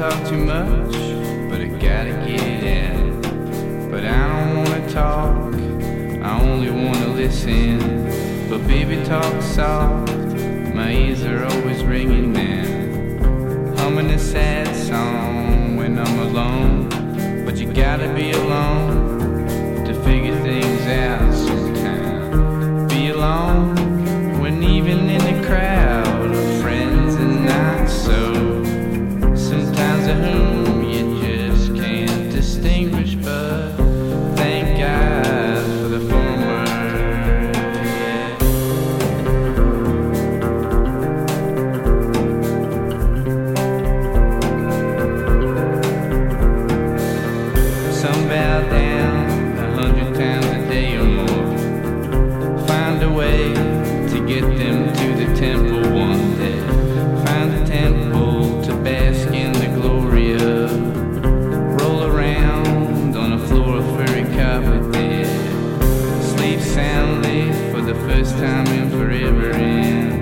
talk too much, but I gotta get it out. But I don't wanna talk, I only wanna listen. But baby, talk soft, my ears are always ringing now. Humming a sad song when I'm alone, but you gotta be alone to figure things out sometimes. Be alone when even in the crowd of friends and not so. Sometimes of whom you just can't distinguish, but thank God for the former. Some bow down 100 times a day or more. Find a way to get them to the temple one day. Find a temple to bask in the glory of. Roll around on a floor of furry carpet there. Sleep soundly for the first time in forever and